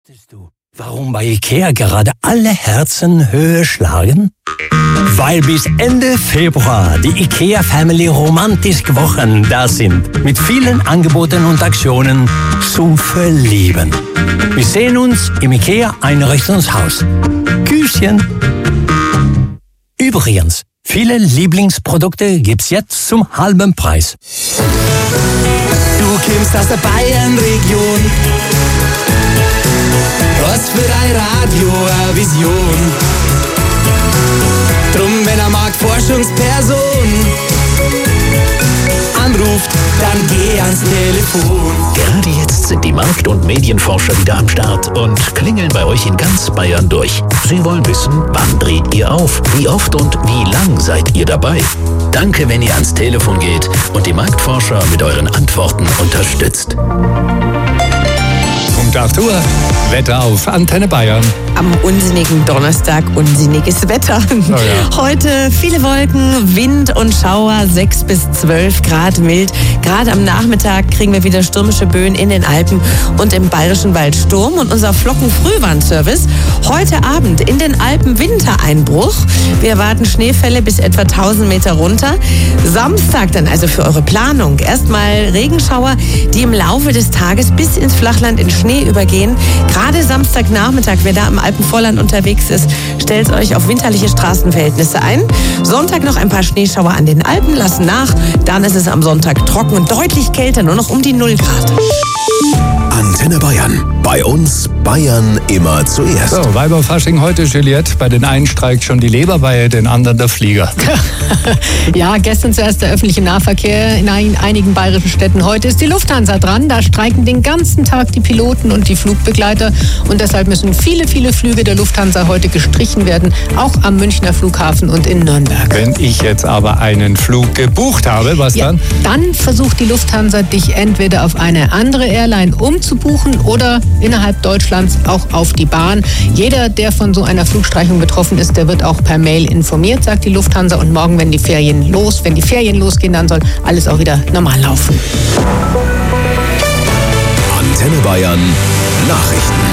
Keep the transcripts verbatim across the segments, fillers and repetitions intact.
Wusstest du, warum bei IKEA gerade alle Herzen höher schlagen? Weil bis Ende Februar die IKEA Family Romantisk Wochen da sind. Mit vielen Angeboten und Aktionen zum Verlieben. Wir sehen uns im IKEA Einrichtungshaus. Küsschen. Übrigens, viele Lieblingsprodukte gibt's jetzt zum halben Preis. Du kommst aus der Bayern-Region. Was für ein Radio, eine Vision. Drum, wenn er mag, Forschungsperson anruft, dann geh ans Telefon. Gerade jetzt sind die Markt- und Medienforscher wieder am Start und klingeln bei euch in ganz Bayern durch. Sie wollen wissen, wann dreht ihr auf, wie oft und wie lang seid ihr dabei. Danke, wenn ihr ans Telefon geht und die Marktforscher mit euren Antworten unterstützt. Punkt acht Uhr, Wetter auf Antenne Bayern. Am unsinnigen Donnerstag unsinniges Wetter. Oh ja. Heute viele Wolken, Wind und Schauer, sechs bis zwölf Grad mild. Gerade am Nachmittag kriegen wir wieder stürmische Böen in den Alpen und im Bayerischen Wald Sturm. Und unser Flocken-Frühwarnservice heute Abend in den Alpen Wintereinbruch. Wir erwarten Schneefälle bis etwa tausend Meter runter. Samstag dann also für eure Planung. Erstmal Regenschauer, die im Laufe des Tages bis ins Flachland in Schnee übergehen. Gerade Samstagnachmittag, wer da im Alpenvorland unterwegs ist, stellt euch auf winterliche Straßenverhältnisse ein. Sonntag noch ein paar Schneeschauer an den Alpen, lassen nach. Dann ist es am Sonntag trocken und deutlich kälter, nur noch um die null Grad. Antenne Bayern. Bei uns Bayern immer zuerst. So, Weiberfasching heute, Juliette. Bei den einen streikt schon die Leber, bei den anderen der Flieger. Ja, gestern zuerst der öffentliche Nahverkehr in einigen bayerischen Städten. Heute ist die Lufthansa dran. Da streiken den ganzen Tag die Piloten und die Flugbegleiter. Und deshalb müssen viele, viele Flüge der Lufthansa heute gestrichen werden. Auch am Münchner Flughafen und in Nürnberg. Wenn ich jetzt aber einen Flug gebucht habe, was ja, dann? Dann versucht die Lufthansa, dich entweder auf eine andere Airline umzubuchen oder innerhalb Deutschlands auch auf die Bahn. Jeder, der von so einer Flugstreichung betroffen ist, der wird auch per Mail informiert, sagt die Lufthansa. Und morgen, wenn die Ferien los, wenn die Ferien losgehen, dann soll alles auch wieder normal laufen. Antenne Bayern Nachrichten.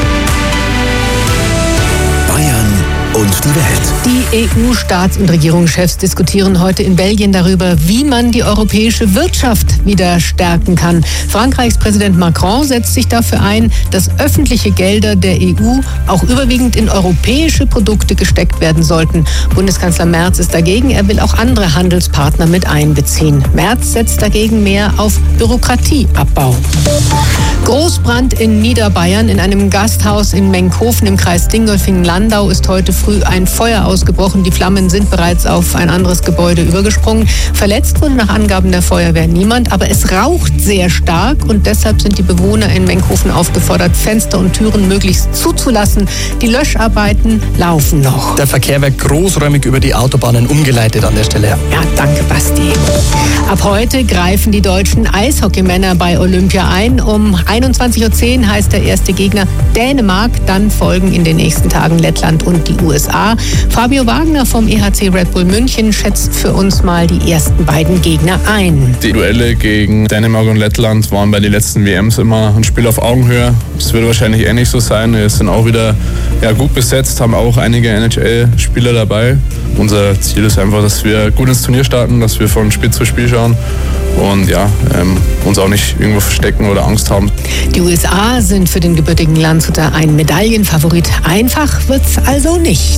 Bayern und die Welt. Die E U-Staats- und Regierungschefs diskutieren heute in Belgien darüber, wie man die europäische Wirtschaft wieder stärken kann. Frankreichs Präsident Macron setzt sich dafür ein, dass öffentliche Gelder der E U auch überwiegend in europäische Produkte gesteckt werden sollten. Bundeskanzler Merz ist dagegen. Er will auch andere Handelspartner mit einbeziehen. Merz setzt dagegen mehr auf Bürokratieabbau. Großbrand in Niederbayern. In einem Gasthaus in Menkhofen im Kreis Dingolfing-Landau ist heute früh ein Feuer ausgebrochen. Die Flammen sind bereits auf ein anderes Gebäude übergesprungen. Verletzt wurde nach Angaben der Feuerwehr niemand, aber es raucht sehr stark und deshalb sind die Bewohner in Menkhofen aufgefordert, Fenster und Türen möglichst zuzulassen. Die Löscharbeiten laufen noch. Der Verkehr wird großräumig über die Autobahnen umgeleitet an der Stelle. Ja, danke, Basti. Ab heute greifen die deutschen Eishockeymänner bei Olympia ein. Um einundzwanzig Uhr zehn heißt der erste Gegner Dänemark. Dann folgen in den nächsten Tagen Lettland und die U S A. Fabio Wagner vom E H C Red Bull München schätzt für uns mal die ersten beiden Gegner ein. Die Duelle gegen Dänemark und Lettland waren bei den letzten W Ms immer ein Spiel auf Augenhöhe. Das wird wahrscheinlich ähnlich so sein. Wir sind auch wieder ja, gut besetzt, haben auch einige N H L-Spieler dabei. Unser Ziel ist einfach, dass wir gut ins Turnier starten, dass wir von Spiel zu Spiel schauen und ja, ähm, uns auch nicht irgendwo verstecken oder Angst haben. Die U S A sind für den gebürtigen Landshuter ein Medaillenfavorit. Einfach wird's also nicht.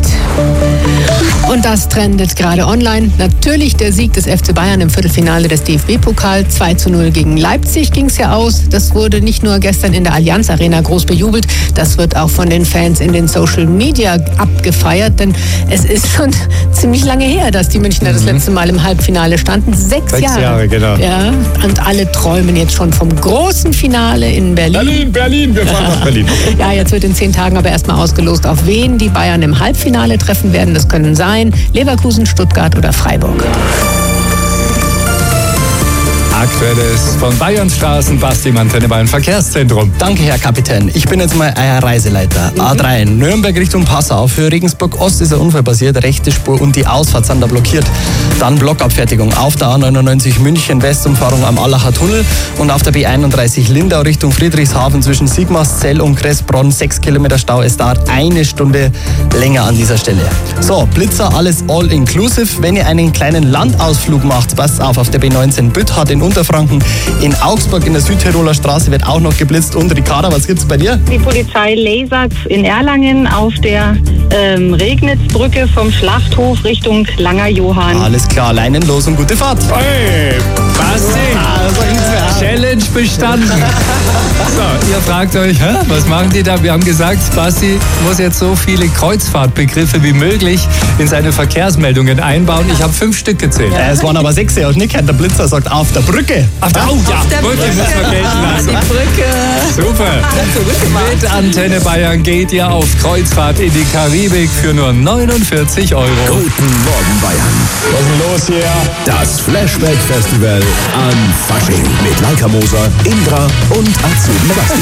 Und das trendet gerade online. Natürlich der Sieg des F C Bayern im Viertelfinale des D F B-Pokal. zwei zu null gegen Leipzig ging's ja aus. Das wurde nicht nur gestern in der Allianz Arena groß bejubelt, das wird auch von den Fans in den Social Media abgefeiert, denn es ist schon ziemlich lange her, dass die Münchner mhm. das letzte Mal im Halbfinale standen. Sechs, Sechs Jahre. Jahre, genau. Ja, und alle träumen jetzt schon vom großen Finale in Berlin. Berlin, Berlin, wir fahren nach Berlin. Ja, jetzt wird in zehn Tagen aber erstmal ausgelost, auf wen die Bayern im Halbfinale treffen werden. Das können sein Leverkusen, Stuttgart oder Freiburg. Aktuelles von Bayerns Straßen, Basti im Antenne Bayern Verkehrszentrum. Danke, Herr Kapitän. Ich bin jetzt mal euer Reiseleiter. A drei, Nürnberg Richtung Passau. Für Regensburg Ost ist ein Unfall passiert, rechte Spur und die Ausfahrt sind da blockiert. Dann Blockabfertigung auf der A neunundneunzig München Westumfahrung am Allacher Tunnel und auf der B einunddreißig Lindau Richtung Friedrichshafen zwischen Sigmarszell und Kressbronn. Sechs Kilometer Stau. Es dauert eine Stunde länger an dieser Stelle. So, Blitzer, alles all inclusive. Wenn ihr einen kleinen Landausflug macht, passt auf, auf der B neunzehn Bütthard in Unterfranken. In Augsburg in der Südtiroler Straße wird auch noch geblitzt. Und Ricarda, was gibt's bei dir? Die Polizei lasert in Erlangen auf der ähm, Regnitzbrücke vom Schlachthof Richtung Langer Johann. Alles klar, Leinen los und gute Fahrt. Hey, Basti, Challenge bestanden. So, ihr fragt euch, hä, was machen die da? Wir haben gesagt, Basti muss jetzt so viele Kreuzfahrtbegriffe wie möglich in seine Verkehrsmeldungen einbauen. Ich habe fünf Stück gezählt. Ja, es waren aber sechs. Und Nick, der Blitzer sagt auf der Brücke. Auf der, oh, ja, Auf der Brücke, Brücke. müssen wir gelten lassen. Die Brücke. Super. Mit Antenne Bayern geht ihr auf Kreuzfahrt in die Karibik für nur neunundvierzig Euro. Guten Morgen Bayern. Was ist denn los hier? Das Flashback Festival an Fasching mit Leica Moser, Indra und Azubi Basti.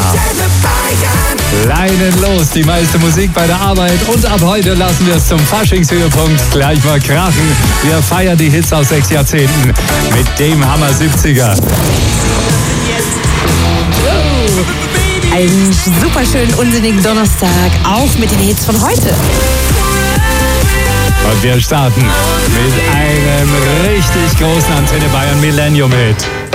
Leinen los, die meiste Musik bei der Arbeit und ab heute lassen wir es zum Faschingshöhepunkt gleich mal krachen. Wir feiern die Hits aus sechs Jahrzehnten mit dem Hammer siebziger. Einen super schönen, unsinnigen Donnerstag, auch mit den Hits von heute. Und wir starten mit einem richtig großen Antenne Bayern Millennium Hit.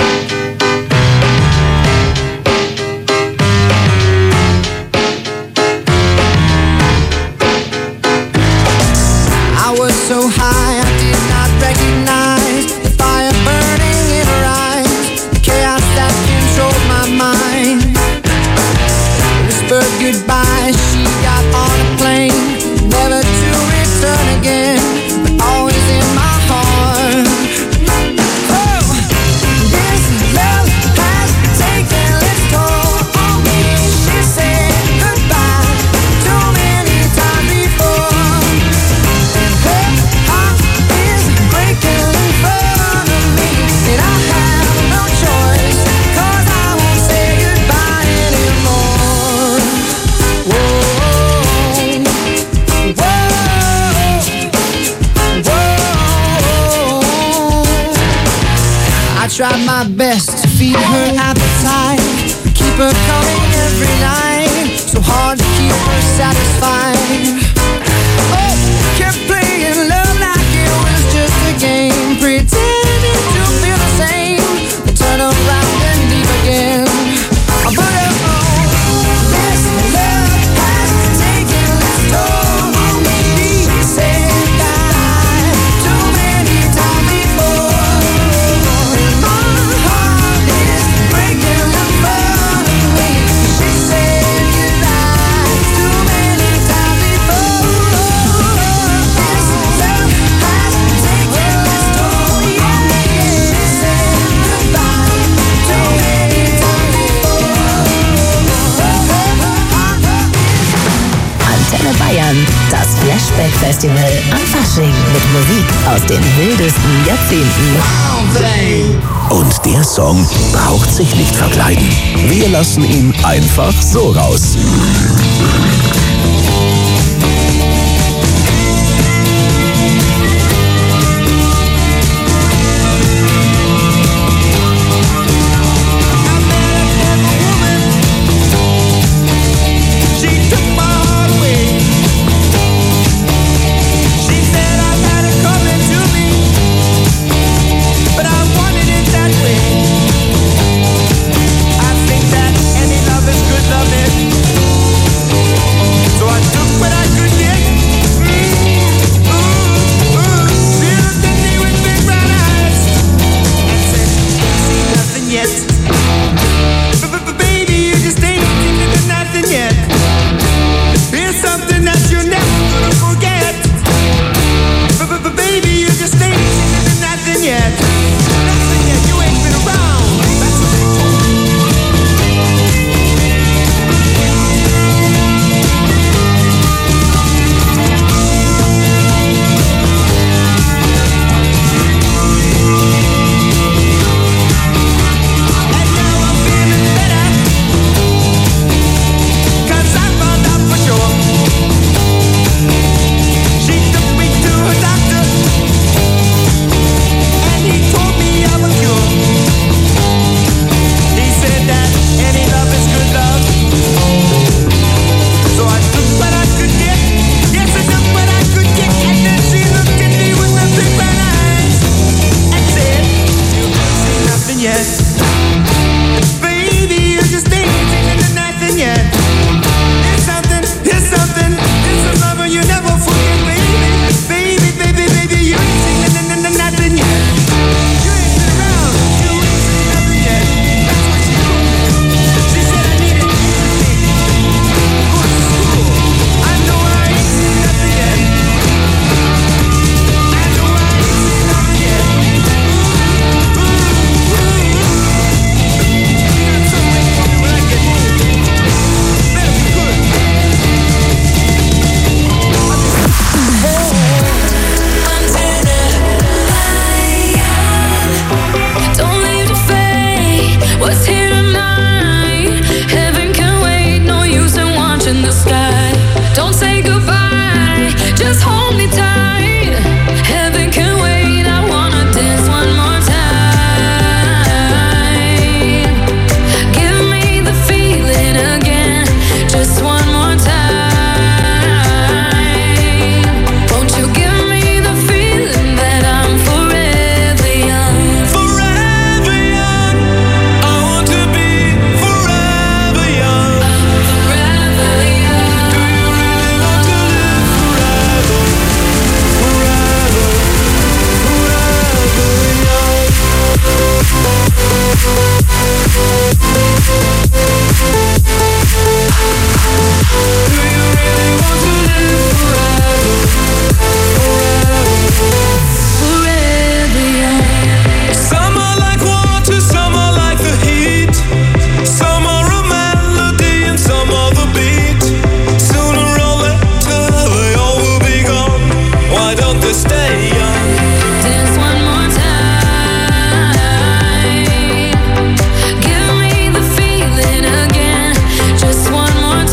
I was so high I did not recognize the fire burning in her eyes, the chaos that controlled my mind. Whispered goodbye, she got on a plane, never to return again, but always in my heart. Oh, this love has taken its toll on me. She said goodbye too many times before. Her heart is breaking in front of me, and I have no choice, 'cause I won't say goodbye anymore. Whoa, whoa, whoa. I tried my best to feed her appetite, keep her coming every night, so hard to keep her satisfied. Oh, kept playing love like it was just a game, pretending to feel the same, then turn around and leave again. I put her on. This love has taken its toll on me. She said goodbye too many times before. And my heart is breaking in front of me. She said goodbye too many times before. This love has taken its toll on me. She said goodbye too many times before. Antenne Bayern, das Flashback-Festival am Fasching mit Musik aus den wildesten Jahrzehnten. Und der Song braucht sich nicht verkleiden. Wir lassen ihn einfach so raus. She took my heart away. She said I had it coming to me, but I wanted it that way. I think that any love is good loving. in the sky. Don't say goodbye, just hold me tight. Heaven can wait, I wanna dance one more time. Give me the feeling again, just one more time. Won't you give me the feeling that I'm forever young? Forever young. I want to be forever young. Forever young. Do you really want to live forever? Forever, forever young. Do you really want to live forever? Forever young. Some are like water, some are like the heat. Some are a melody and some are the beat. Sooner or later they all will be gone. Why don't they stay young? Dance one more time. Give me the feeling again, just one more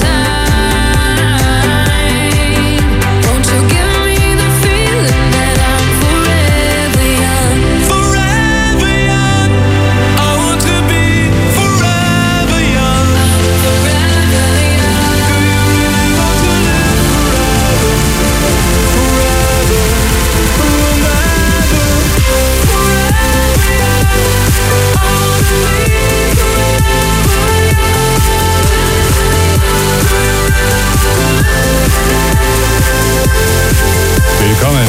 time. Won't you give me the feeling that I'm forever young? Forever young. I want to be forever young. Forever young. Do you really want to live forever? Forever, forever, forever young. I want to be Willkommen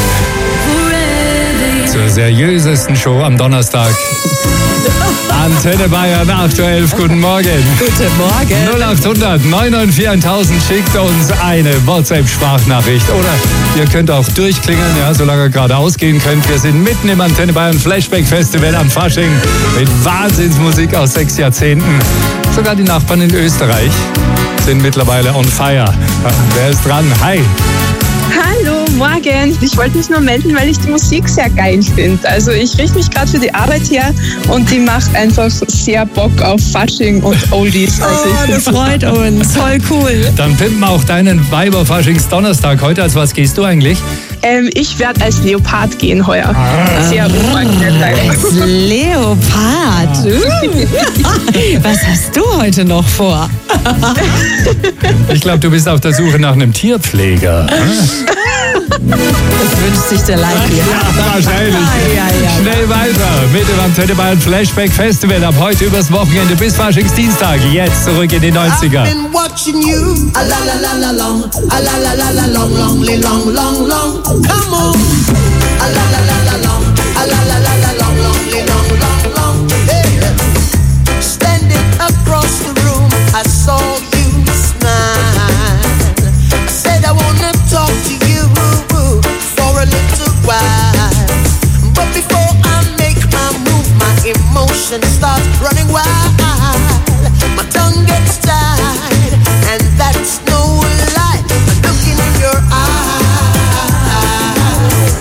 zur seriösesten Show am Donnerstag. Antenne Bayern acht Uhr elf, guten Morgen. Guten Morgen. null acht hundert neun neun vier tausend schickt uns eine WhatsApp-Sprachnachricht. Oder ihr könnt auch durchklingeln, ja, solange ihr gerade ausgehen könnt. Wir sind mitten im Antenne Bayern Flashback Festival am Fasching mit Wahnsinnsmusik aus sechs Jahrzehnten. Sogar die Nachbarn in Österreich sind mittlerweile on fire. Wer ist dran? Hi. Hallo, morgen. Ich wollte mich nur melden, weil ich die Musik sehr geil finde. Also ich richte mich gerade für die Arbeit her und die macht einfach sehr Bock auf Fasching und Oldies. Also Oh, ich das find's freut uns. Voll cool. Dann pimpen wir auch deinen Weiber-Faschings-Donnerstag heute. Als was gehst du eigentlich? Ähm, ich werde als Leopard gehen heuer. Sehr unvorstellbar. Als Leopard. Was hast du heute noch vor? Ich glaube, du bist auf der Suche nach einem Tierpfleger. Das wünscht sich der Leiki. Ja, wahrscheinlich. Ja, ja, ja. Schnell weiter mit dem Antenne Bayern Flashback Festival ab heute übers Wochenende bis Faschingsdienstag. Jetzt zurück in die neunziger. been watching you. A la la la la long. A la la la la long, long, long, long, long. Come on. A la la la la long. A la la la la long, long, long, long, long. Hey. Standing across the room, I saw you smile. I said I wanna talk to you for a little while. But before I make my move, my emotions start running wild. My tongue gets tied, and that's no lie. I'm looking in your eyes.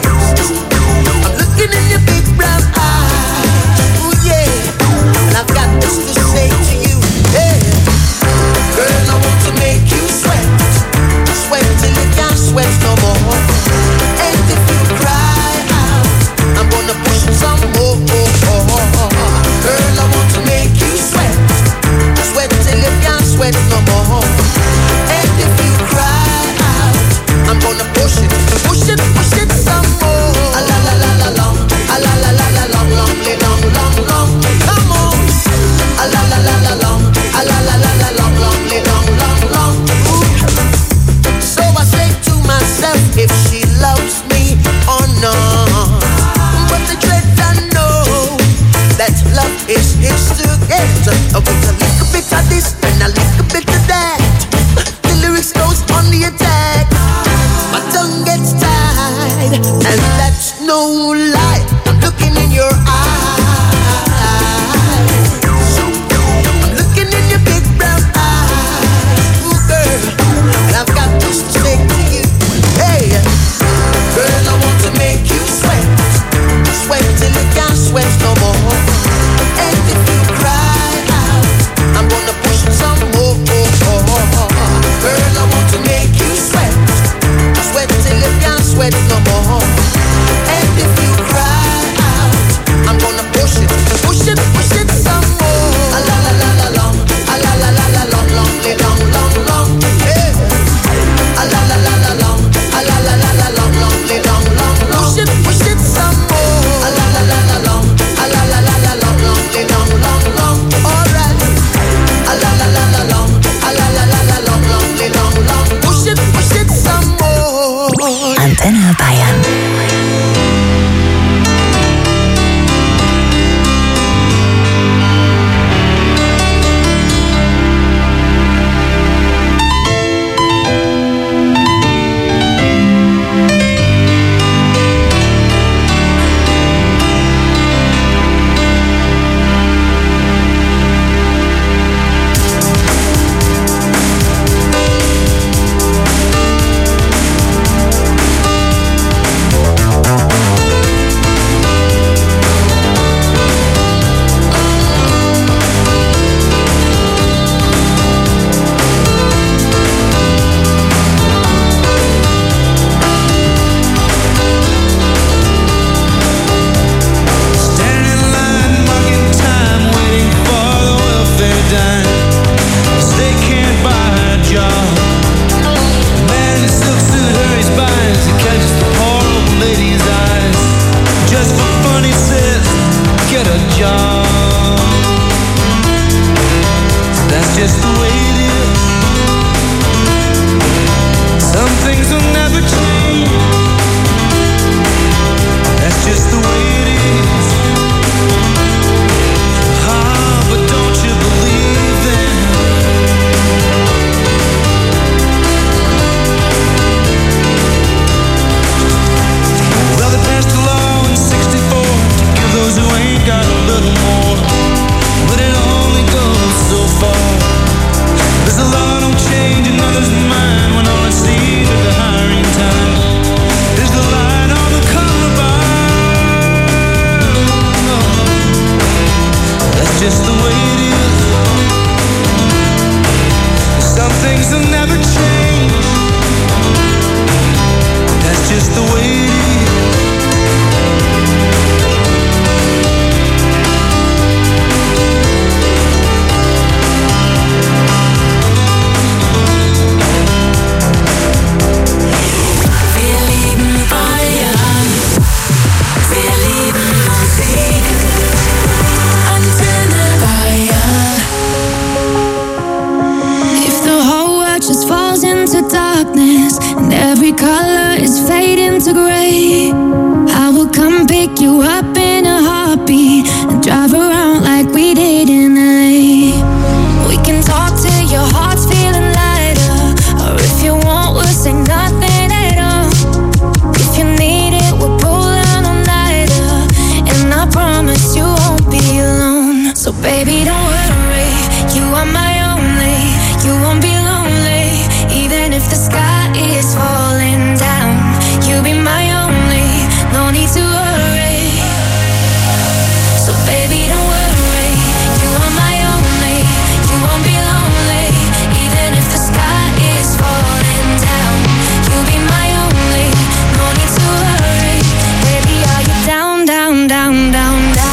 into darkness, and every color is fading to gray. I will come pick you up in a heartbeat and drive around like we did in L A. We can talk till your heart's feeling lighter, or if you want, we'll say nothing at all. If you need it, we'll pull down all nighter, and I promise you won't be alone. So baby, don't worry, you are my only. You won't be lonely, even if the sky is falling down. You'll be my only, no need to worry. So baby, don't worry, you are my only. You won't be lonely, even if the sky is falling down. You'll be my only, no need to worry. Baby, are you down, down, down, down, down?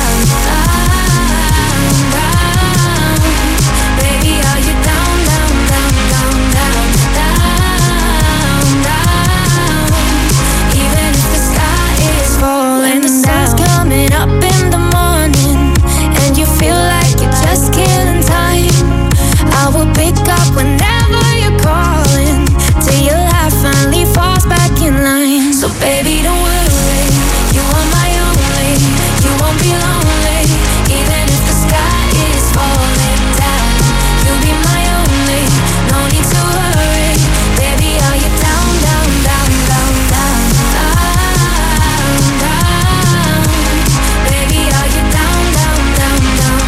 Baby, don't worry, you are my only. You won't be lonely, even if the sky is falling down. You'll be my only, no need to worry. Baby, are you down, down, down, down, down, down, down? Baby, are you down, down, down, down,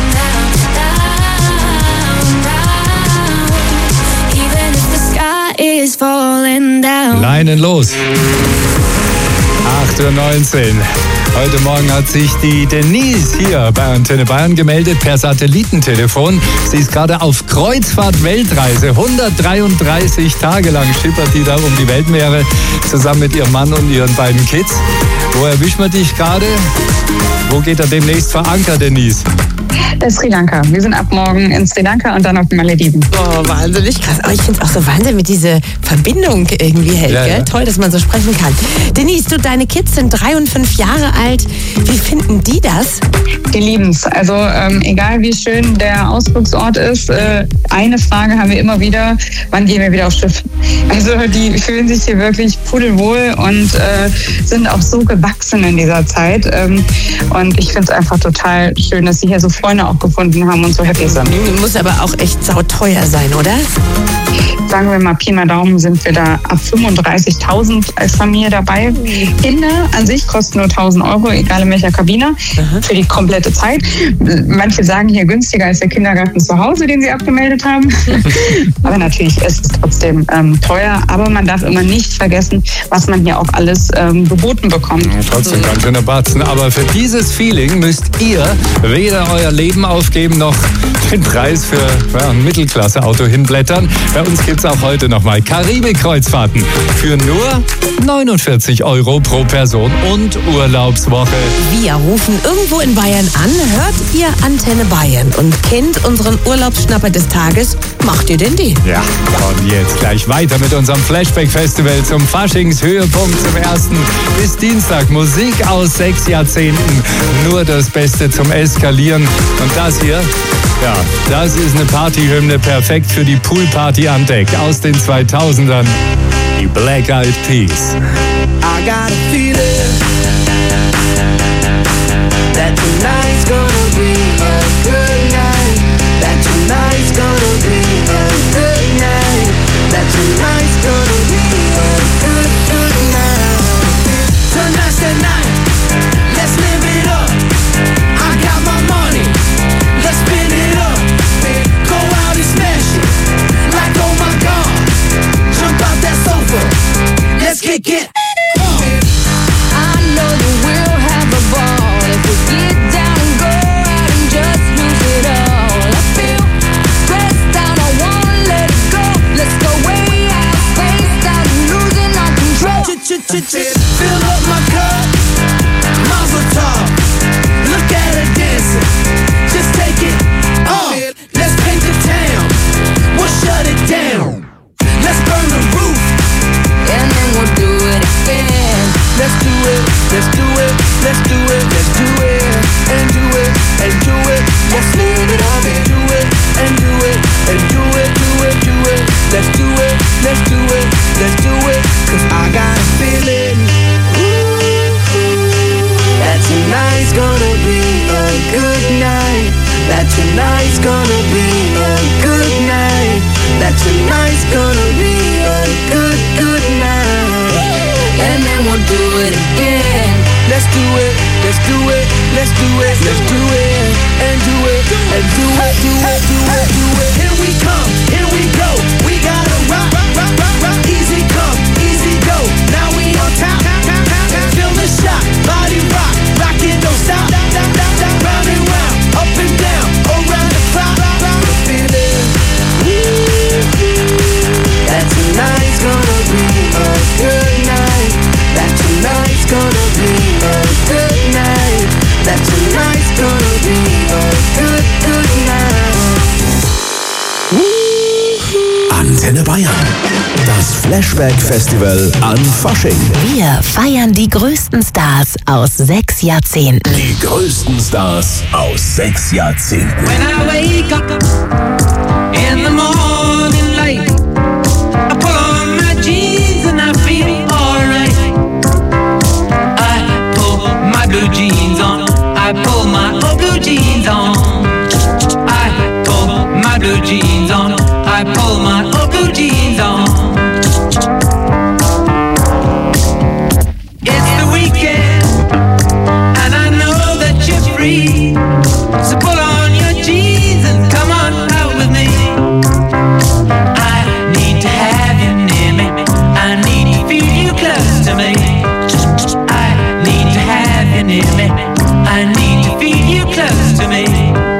down, down, down? Even if the sky is falling down. Leinen los. acht Uhr neunzehn. Heute Morgen hat sich die Denise hier bei Antenne Bayern gemeldet per Satellitentelefon. Sie ist gerade auf Kreuzfahrt-Weltreise. hundertdreiunddreißig Tage lang schippert die da um die Weltmeere zusammen mit ihrem Mann und ihren beiden Kids. Wo erwischen wir dich gerade? Wo geht er demnächst verankert, Denise? Sri Lanka. Wir sind ab morgen in Sri Lanka und dann auf den Malediven. Oh, wahnsinnig krass. Aber ich finde es auch so Wahnsinn, wie diese Verbindung irgendwie hält. Ja, gell? ja. Toll, dass man so sprechen kann. Denise, du, deine Kids sind drei und fünf Jahre alt. Wie finden die das? Die lieben es. Also ähm, egal wie schön der Ausflugsort ist, äh, eine Frage haben wir immer wieder, wann gehen wir wieder aufs Schiff? Also die fühlen sich hier wirklich pudelwohl und äh, sind auch so gewachsen in dieser Zeit. Ähm, und ich finde es einfach total schön, dass sie hier so Freunde auch gefunden haben und so happy sind. Muss aber auch echt sauteuer sein, oder? Sagen wir mal, Pi mal Daumen sind wir da ab fünfunddreißigtausend als Familie dabei. Kinder an sich kosten nur tausend Euro, egal in welcher Kabine, Aha. für die komplette Zeit. Manche sagen hier günstiger als der Kindergarten zu Hause, den sie abgemeldet haben. Aber natürlich ist es trotzdem ähm, teuer. Aber man darf immer nicht vergessen, was man hier auch alles ähm, geboten bekommt. Ja, trotzdem ganz schöne Batzen. Aber für dieses Feeling müsst ihr weder euer Leben aufgeben, noch den Preis für ja, ein Mittelklasse-Auto hinblättern. Bei uns gibt es auch heute nochmal Karibik-Kreuzfahrten für nur neunundvierzig Euro pro Person und Urlaubswoche. Wir rufen irgendwo in Bayern an, hört ihr Antenne Bayern und kennt unseren Urlaubsschnapper des Tages, macht ihr denn die? Ja, und jetzt gleich weiter mit unserem Flashback-Festival zum Faschingshöhepunkt zum ersten bis Dienstag. Musik aus sechs Jahrzehnten, nur das Beste zum Eskalieren. Und das hier, ja, das ist eine Partyhymne, perfekt für die Poolparty an Deck aus den zweitausendern. Die Black Eyed Peas. I got a feeling that tonight's gonna be a good night. That tonight's gonna be a good night. That tonight's gonna be a good, good night. Tonight's the night. Let's live it up. I got my money. Let's spin it up. Go out and smash it. Like oh my God. Jump out that sofa. Let's kick it. I know that we'll have a ball if we get down and go out and just lose it all. I feel stressed out, I wanna let it go. Let's go way out, spaced out, losing our control. Fill up my cup, Mazel tov. Look at her dancing, just take it off. Let's paint the town, we'll shut it down. Let's burn the roof, and then we'll do it again. Let's do it, let's do it, let's do it, let's do it, and do it, and do it. Let's live it up and do it, and do it, and do it, do it, do it. Let's do it, let's do it, tonight's gonna be a good night. That tonight's gonna be a good, good night. And then we'll do it again. Let's do it, let's do it, let's do it, let's do it, and do it, and do it, do it, do it, do it. Here we come, here we go. We gotta rock, rock, rock, rock, rock. Easy come, easy go. Now we on top. Feel the shock, body rock, rockin', don't stop. Round and round, up and down, around the clock. The feeling, that tonight's gonna be a good night. That tonight's gonna be a good night. That tonight's gonna be a good, good night. Antenne Bayern. Das Flashback-Festival an Fasching. Wir feiern die größten Stars aus sechs Jahrzehnten. Die größten Stars aus sechs Jahrzehnten. When I wake up in the morning light, I pull on my jeans and I feel alright. I pull my blue jeans on, I pull my old blue jeans on. I pull my blue jeans on, I pull my old blue jeans on. It's the weekend and I know that you're free, so pull on your jeans and come on out with me. I need to have you near me, I need to feel you close to me. I need to have you near me, I need to feel you close to me.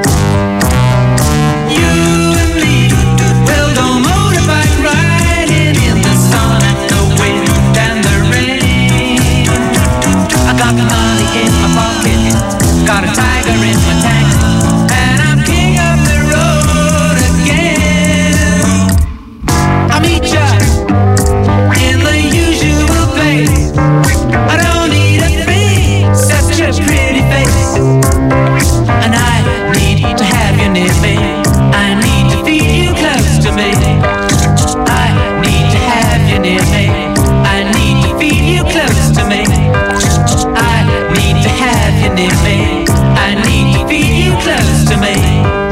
You and me will go motorbike riding in the sun and the wind and the rain. I got money in my pocket, got a tiger in my tank, and I'm king of the road again. I'll meet ya in the usual place. I don't need a thing, such a pretty face. And I need to have you near me, I need to feel you close to me. I need to have you near me, I need to feel you close to me. I need to have you near me, I need to feel you close to me.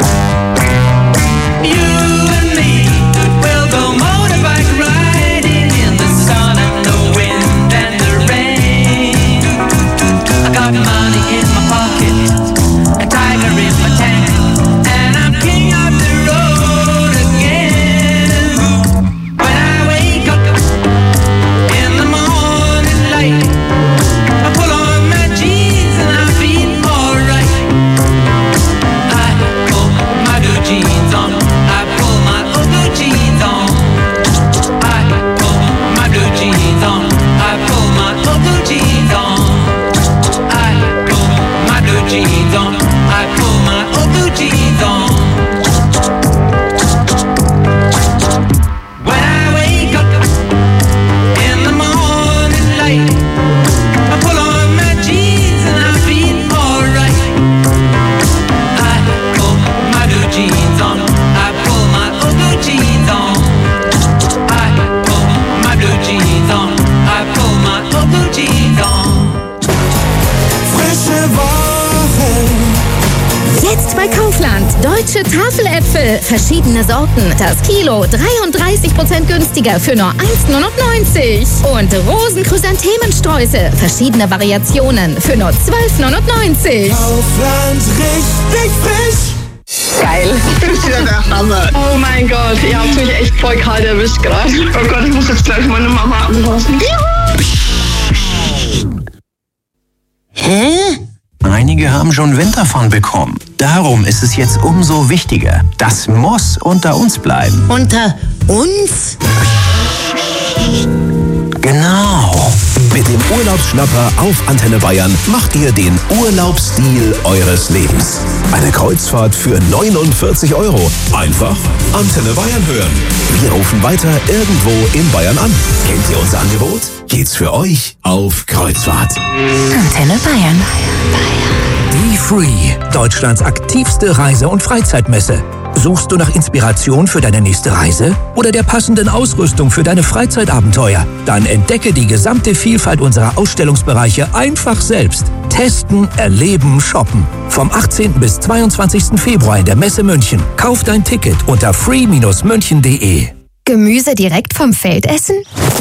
You and me will go motorbike riding in the sun and the wind and the rain. I got money in my pocket, a tiger in my tank, and I'm king of the road again. When I wake up in the morning light, I pull on my jeans and I feel alright. I pull my blue jeans on, I pull my old blue jeans on. I pull my blue jeans on, I pull my old blue jeans on. I pull my blue jeans on, I pull my old blue jeans on. When I wake up in the morning light, I pull on my jeans and I feel alright. I pull my blue jeans on, I pull my old blue jeans on. I pull my blue jeans on, I pull my old blue jeans on. Frische Wochen. Jetzt bei Kaufland. Deutsche Tafeläpfel. Verschiedene Sorten. Das Kilo dreiunddreißig Prozent günstiger für nur eins Komma neunundneunzig. Und Rosenchrysanthemensträuße. Verschiedene Variationen für nur zwölf Komma neunundneunzig. Kaufland, richtig frisch. Geil. Das ist ja der Hammer. Oh mein Gott, ihr habt mich echt voll kalt erwischt gerade. Oh Gott, ich muss jetzt gleich meine Mama anrufen. Hä? Einige haben schon Winterfon bekommen. Darum ist es jetzt umso wichtiger. Das muss unter uns bleiben. Unter uns? Genau. Mit dem Urlaubsschnapper auf Antenne Bayern macht ihr den Urlaubsstil eures Lebens. Eine Kreuzfahrt für neunundvierzig Euro. Einfach Antenne Bayern hören. Wir rufen weiter irgendwo in Bayern an. Kennt ihr unser Angebot? Geht's für euch auf Kreuzfahrt. Antenne Bayern. Be Free, Deutschlands aktivste Reise- und Freizeitmesse. Suchst du nach Inspiration für deine nächste Reise oder der passenden Ausrüstung für deine Freizeitabenteuer? Dann entdecke die gesamte Vielfalt unserer Ausstellungsbereiche einfach selbst. Testen, erleben, shoppen. Vom achtzehnten bis zweiundzwanzigsten Februar in der Messe München. Kauf dein Ticket unter free Bindestrich münchen punkt de. Gemüse direkt vom Feld essen?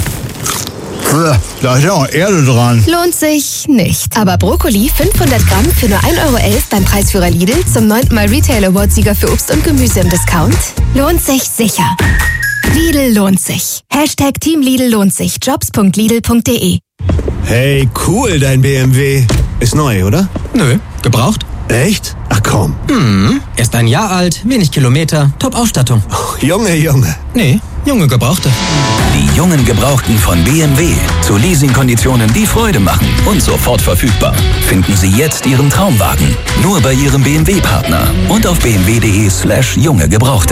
Da ist ja auch Erde dran. Lohnt sich nicht. Aber Brokkoli fünfhundert Gramm für nur ein Euro elf beim Preisführer Lidl zum neunten Mal Retail Award-Sieger für Obst und Gemüse im Discount? Lohnt sich sicher. Lidl lohnt sich. Hashtag Team Lidl lohnt sich. jobs punkt lidl punkt de. Hey, cool, dein B M W. Ist neu, oder? Nö, gebraucht. Echt? Ach komm. Hm, erst ein Jahr alt, wenig Kilometer, Top-Ausstattung. Oh, Junge, Junge. Nee, junge Gebrauchte. Die jungen Gebrauchten von B M W. Zu Leasingkonditionen, die Freude machen und sofort verfügbar. Finden Sie jetzt Ihren Traumwagen. Nur bei Ihrem B M W-Partner und auf b m w punkt de slash junge Gebrauchte.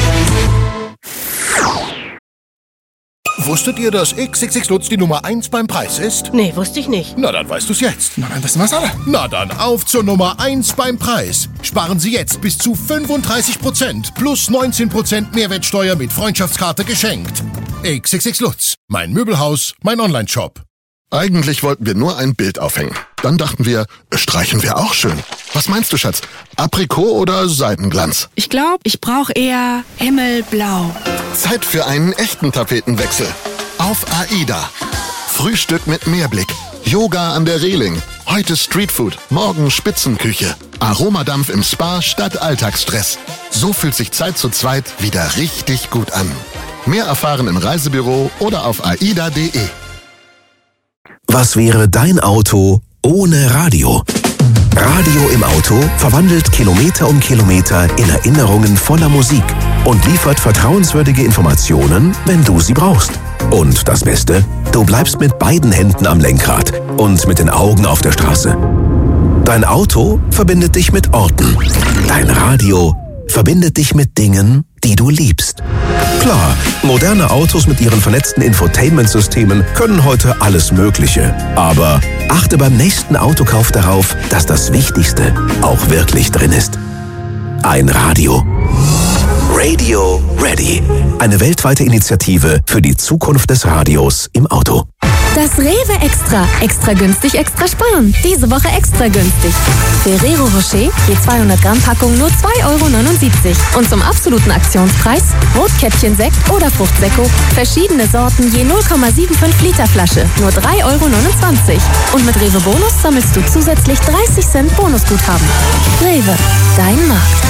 Wusstet ihr, dass X X X Lutz die Nummer eins beim Preis ist? Nee, wusste ich nicht. Na, dann weißt du's jetzt. Na, dann wissen wir's alle. Na dann, auf zur Nummer eins beim Preis. Sparen Sie jetzt bis zu fünfunddreißig Prozent plus neunzehn Prozent Mehrwertsteuer mit Freundschaftskarte geschenkt. X X X Lutz. Mein Möbelhaus, mein Online-Shop. Eigentlich wollten wir nur ein Bild aufhängen. Dann dachten wir, streichen wir auch schön. Was meinst du, Schatz? Aprikot oder Seidenglanz? Ich glaube, ich brauche eher Himmelblau. Zeit für einen echten Tapetenwechsel. Auf AIDA. Frühstück mit Meerblick. Yoga an der Reling. Heute Streetfood, morgen Spitzenküche. Aromadampf im Spa statt Alltagsstress. So fühlt sich Zeit zu zweit wieder richtig gut an. Mehr erfahren im Reisebüro oder auf aida punkt de. Was wäre dein Auto ohne Radio? Radio im Auto verwandelt Kilometer um Kilometer in Erinnerungen voller Musik und liefert vertrauenswürdige Informationen, wenn du sie brauchst. Und das Beste, du bleibst mit beiden Händen am Lenkrad und mit den Augen auf der Straße. Dein Auto verbindet dich mit Orten. Dein Radio verbindet dich mit Dingen, die du liebst. Klar, moderne Autos mit ihren vernetzten Infotainment-Systemen können heute alles Mögliche. Aber achte beim nächsten Autokauf darauf, dass das Wichtigste auch wirklich drin ist. Ein Radio. Radio Ready. Eine weltweite Initiative für die Zukunft des Radios im Auto. Das Rewe Extra. Extra günstig, extra sparen. Diese Woche extra günstig. Ferrero Rocher, je zweihundert Gramm Packung nur zwei Euro neunundsiebzig. Und zum absoluten Aktionspreis Rotkäppchen-Sekt oder Fruchtsekko. Verschiedene Sorten je null Komma fünfundsiebzig Liter Flasche. Nur drei Euro neunundzwanzig. Und mit Rewe Bonus sammelst du zusätzlich dreißig Cent Bonusguthaben. Rewe, dein Markt.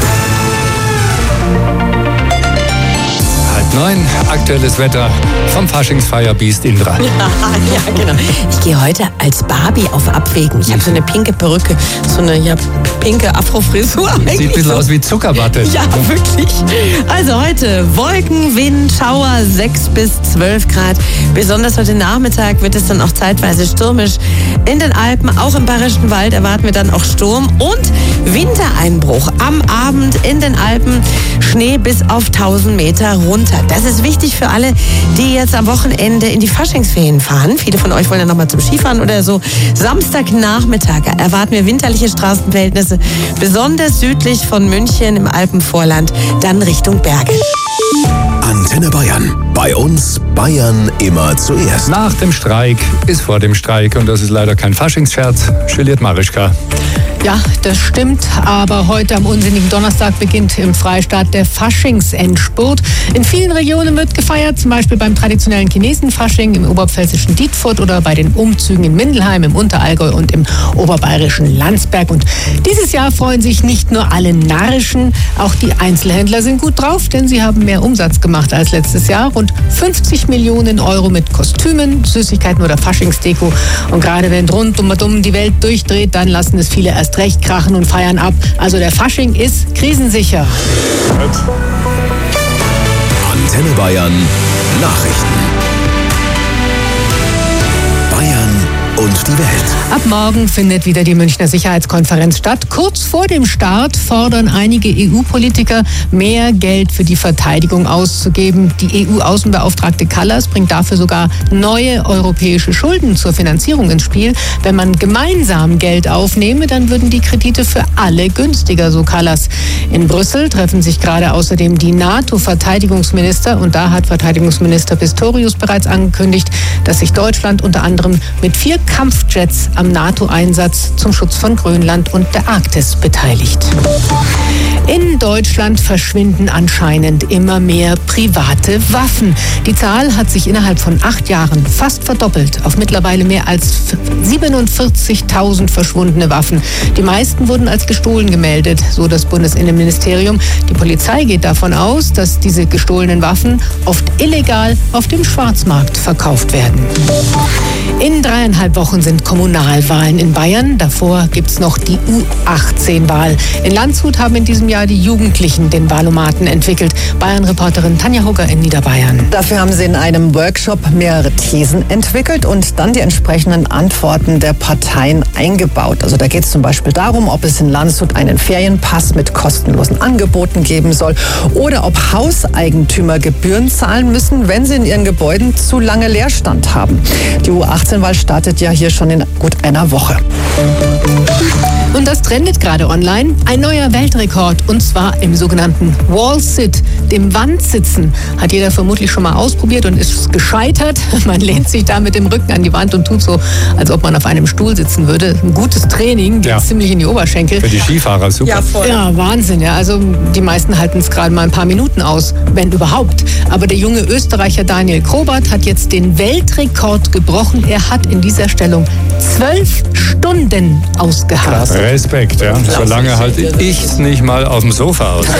Neun, aktuelles Wetter vom Faschingsfeierbiest Indra. Ja, ja, genau. Ich gehe heute als Barbie auf Abwägen. Ich habe so eine pinke Perücke, so eine ja, pinke Afro-Frisur. Sieht ein bisschen so aus wie Zuckerwatte. Ja, wirklich. Also heute Wolken, Wind, Schauer, sechs bis zwölf Grad. Besonders heute Nachmittag wird es dann auch zeitweise stürmisch. In den Alpen, auch im Bayerischen Wald, erwarten wir dann auch Sturm und Wintereinbruch. Am Abend in den Alpen Schnee bis auf tausend Meter runter. Das ist wichtig für alle, die jetzt am Wochenende in die Faschingsferien fahren. Viele von euch wollen ja nochmal zum Skifahren oder so. Samstagnachmittag erwarten wir winterliche Straßenverhältnisse, besonders südlich von München im Alpenvorland, dann Richtung Berge. Antenne Bayern. Bei uns Bayern immer zuerst. Nach dem Streik ist vor dem Streik und das ist leider kein Faschingsscherz. Juliette Marischka. Ja, das stimmt, aber heute am unsinnigen Donnerstag beginnt im Freistaat der Faschingsendspurt. In vielen Regionen wird gefeiert, zum Beispiel beim traditionellen Chinesenfasching im oberpfälzischen Dietfurt oder bei den Umzügen in Mindelheim, im Unterallgäu und im oberbayerischen Landsberg. Und dieses Jahr freuen sich nicht nur alle Narrischen, auch die Einzelhändler sind gut drauf, denn sie haben mehr Umsatz gemacht als letztes Jahr. Rund fünfzig Millionen Euro mit Kostümen, Süßigkeiten oder Faschingsdeko. Und gerade wenn rund um und um die Welt durchdreht, dann lassen es viele erst recht krachen und feiern ab. Also der Fasching ist krisensicher. Antenne Bayern Nachrichten. Bayern und die Welt. Ab morgen findet wieder die Münchner Sicherheitskonferenz statt. Kurz vor dem Start fordern einige E U-Politiker, mehr Geld für die Verteidigung auszugeben. Die E U-Außenbeauftragte Kallas bringt dafür sogar neue europäische Schulden zur Finanzierung ins Spiel. Wenn man gemeinsam Geld aufnehme, dann würden die Kredite für alle günstiger, so Kallas. In Brüssel treffen sich gerade außerdem die NATO-Verteidigungsminister und da hat Verteidigungsminister Pistorius bereits angekündigt, dass sich Deutschland unter anderem mit vier Kampfjets am NATO-Einsatz zum Schutz von Grönland und der Arktis beteiligt. In Deutschland verschwinden anscheinend immer mehr private Waffen. Die Zahl hat sich innerhalb von acht Jahren fast verdoppelt auf mittlerweile mehr als siebenundvierzigtausend verschwundene Waffen. Die meisten wurden als gestohlen gemeldet, so das Bundesinnenministerium. Die Polizei geht davon aus, dass diese gestohlenen Waffen oft illegal auf dem Schwarzmarkt verkauft werden. In dreieinhalb Wochen sind Kommunalwahlen in Bayern. Davor gibt es noch die U achtzehn-Wahl. In Landshut haben in diesem Jahr die Jugendlichen den Wahlomaten entwickelt. Bayern-Reporterin Tanja Hugger in Niederbayern. Dafür haben sie in einem Workshop mehrere Thesen entwickelt und dann die entsprechenden Antworten der Parteien eingebaut. Also da geht es zum Beispiel darum, ob es in Landshut einen Ferienpass mit kostenlosen Angeboten geben soll oder ob Hauseigentümer Gebühren zahlen müssen, wenn sie in ihren Gebäuden zu lange Leerstand haben. Die U achtzehn-Wahl startet ja hier schon in gut einer Woche. Und das trendet gerade online. Ein neuer Weltrekord, und zwar im sogenannten Wall-Sit, dem Wandsitzen. Hat jeder vermutlich schon mal ausprobiert und ist gescheitert. Man lehnt sich da mit dem Rücken an die Wand und tut so, als ob man auf einem Stuhl sitzen würde. Ein gutes Training, geht ja ziemlich in die Oberschenkel. Für die Skifahrer, super. Ja, voll. Ja, Wahnsinn. Ja. Also die meisten halten es gerade mal ein paar Minuten aus, wenn überhaupt. Aber der junge Österreicher Daniel Krobert hat jetzt den Weltrekord gebrochen. Er hat in dieser Stellung zwölf Stunden ausgeharrt. Respekt, ja. Solange halte ich es nicht mal auf dem Sofa aus.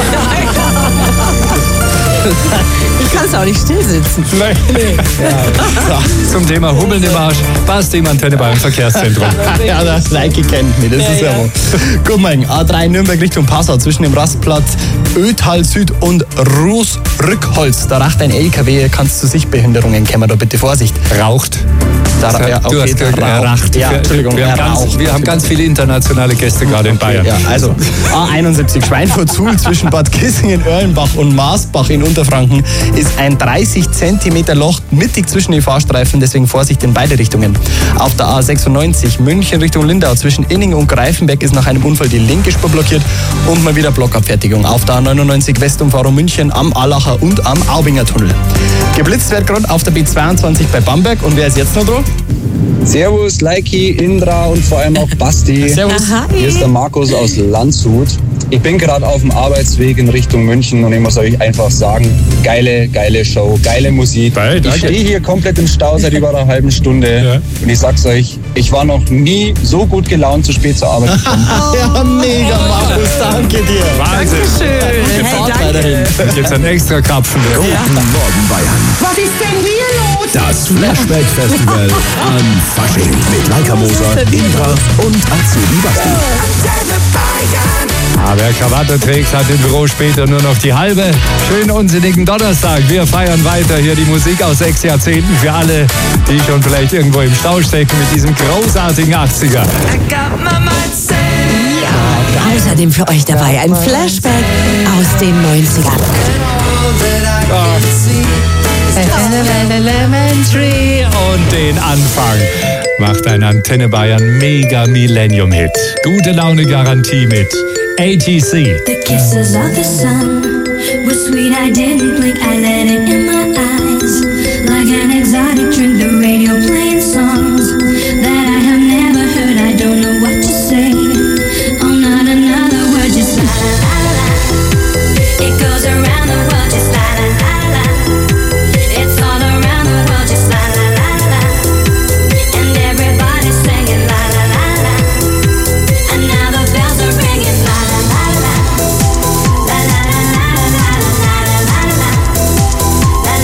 Ich kann es auch nicht still sitzen. Nein. Nee. Ja. So. Zum Thema Hummeln im Arsch. Basti im Antenne beim Verkehrszentrum. Ja, das Leike kennt mich, das ja, ist ja wohl. Gut, morgen, A drei Nürnberg Richtung Passau zwischen dem Rastplatz Ötal Süd und Ruß-Rückholz. Da racht ein L K W, kannst zu Sichtbehinderungen kommen, da bitte Vorsicht. Raucht. Da das ja, du okay, hast gesagt, er racht. Ja, Entschuldigung, wir, haben er ganz, raucht. wir haben ganz viele internationale Gäste gerade in Bayern. Ja, also A einundsiebzig Schweinfurt-Suhl zwischen Bad Kissingen, Erlenbach und Maasbach in Unterfranken ist ein dreißig Zentimeter Loch mittig zwischen den Fahrstreifen, deswegen Vorsicht in beide Richtungen. Auf der A sechsundneunzig München Richtung Lindau zwischen Inning und Greifenberg ist nach einem Unfall die linke Spur blockiert und mal wieder Blockabfertigung. Auf der A neunundneunzig Westumfahrung München am Allacher und am Aubinger Tunnel. Geblitzt wird gerade auf der B zweiundzwanzig bei Bamberg und wer ist jetzt noch dran? Servus, Leiki, Indra und vor allem auch Basti. Servus. Hier ist der Markus aus Landshut. Ich bin gerade auf dem Arbeitsweg in Richtung München und ich muss euch einfach sagen, geile, geile Show, geile Musik. Geil, ich stehe hier komplett im Stau seit über einer halben Stunde ja. Und ich sag's euch, ich war noch nie so gut gelaunt zu spät zur Arbeit gekommen. Ja, mega, Markus, danke dir. Wahnsinn. Dankeschön. Hey, weiterhin. Und jetzt ein extra Krapfen. Guten Morgen, Bayern. Was ist denn hier los? Das Flashback-Festival an Fasching mit Leica Moser, Indra und Azubi Basti. Ah, wer Krawatte trägt, hat im Büro später nur noch die halbe. Schönen unsinnigen Donnerstag. Wir feiern weiter hier die Musik aus sechs Jahrzehnten für alle, die schon vielleicht irgendwo im Stau stecken mit diesem großartigen achtziger. Ja, außerdem für euch dabei ein Flashback aus den neunzigern. Elementary und den Anfang macht ein Antenne Bayern Mega Millennium Hit. Gute Laune Garantie mit A T C. The kisses of the sun were sweet, I didn't blink, I let it in my eyes. Like an exotic drink, the radio playing songs that I have never heard, I don't know what to say. Oh, not another word, just la la la la. It goes around the world, just la la la la. It's all around the world, just la la la la. And everybody's singing la la la la. And now the bells are ringing la la la la. La la la la la la la la la. La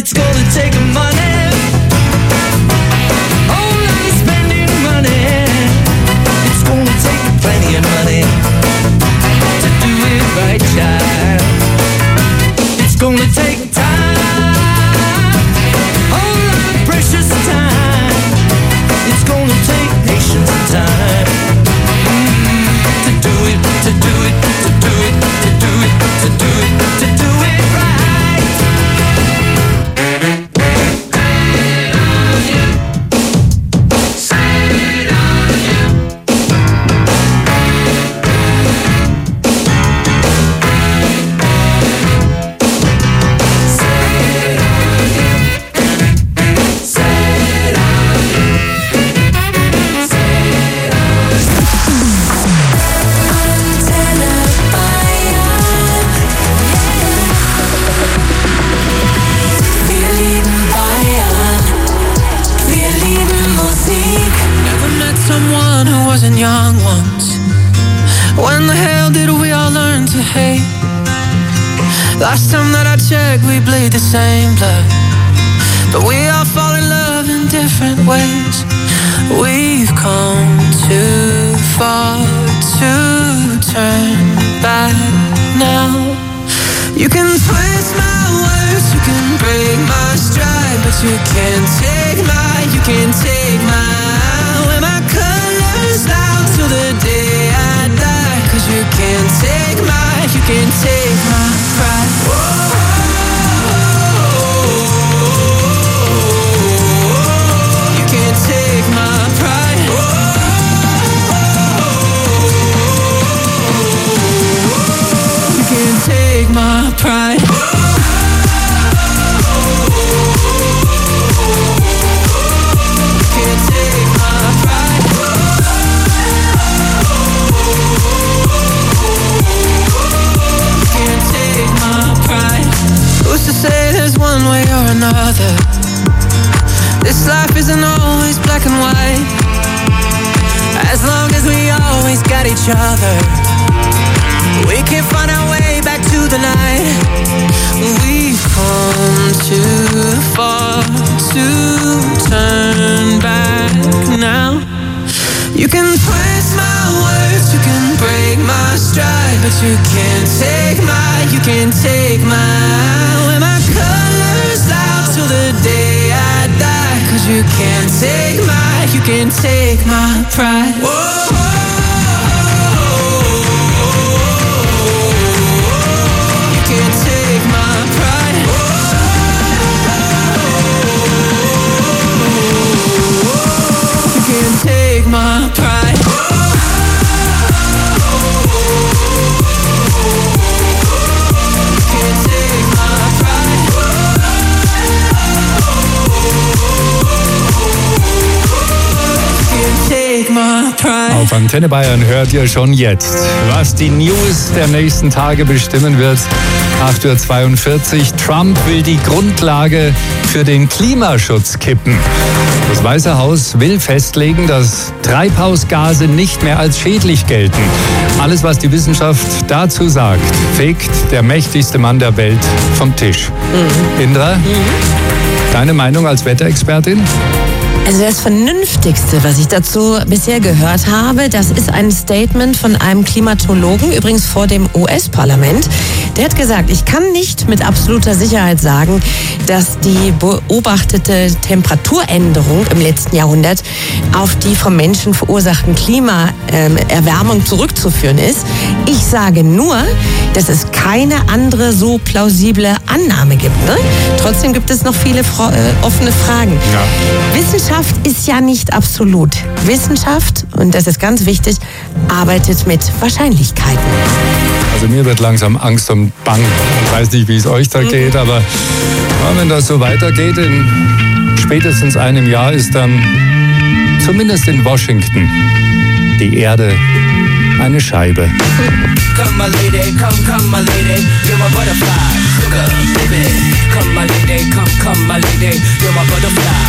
it's gonna take money. Oh, not spending money. It's gonna take plenty of money to do it right, child. It's gonna take time, oh, lot of precious time. It's gonna take patience and time mm, to do it, to do it, to do it, to do it, to do it, to do it right. Young ones. When the hell did we all learn to hate? Last time that I checked, we bleed the same blood, but we all fall in love in different ways. We've come too far to turn back now. You can twist my words, you can break my stride, but you can't take my, you can't take my, when my colors down till the day I die. Cause you can't take my, you can't take my pride. Whoa. You can't take my pride. You can't take my pride. Who's to say there's one way or another? This life isn't always black and white. As long as we always got each other, we can find our way back to the night. We've come too far to turn back now. You can twist my words, you can break my stride, but you can't take my, you can't take my, when my colors out till the day I die. Cause you can't take my, you can't take my pride. Whoa. You can't take my pride. You can't take my pride. Auf Antenne Bayern hört ihr schon jetzt, was die News der nächsten Tage bestimmen wird. acht Uhr zweiundvierzig. Trump will die Grundlage für den Klimaschutz kippen. Das Weiße Haus will festlegen, dass Treibhausgase nicht mehr als schädlich gelten. Alles, was die Wissenschaft dazu sagt, fegt der mächtigste Mann der Welt vom Tisch. Mhm. Indra, mhm. deine Meinung als Wetterexpertin? Also das Vernünftigste, was ich dazu bisher gehört habe, das ist ein Statement von einem Klimatologen, übrigens vor dem U S-Parlament. Der hat gesagt, ich kann nicht mit absoluter Sicherheit sagen, dass die beobachtete Temperaturänderung im letzten Jahrhundert auf die vom Menschen verursachten Klimaerwärmung zurückzuführen ist. Ich sage nur, dass es keine andere so plausible Annahme gibt. Ne? Trotzdem gibt es noch viele äh, offene Fragen. Ja. Wissenschaft ist ja nicht absolut. Wissenschaft, und das ist ganz wichtig, arbeitet mit Wahrscheinlichkeiten. Also mir wird langsam Angst und Bang. Ich weiß nicht, wie es euch da geht, aber ja, wenn das so weitergeht, in spätestens einem Jahr ist dann zumindest in Washington die Erde eine Scheibe. Come my lady, come, come my lady, you're my butterfly, sugar, baby. Come my lady, come, come my lady, you're my butterfly, sugar.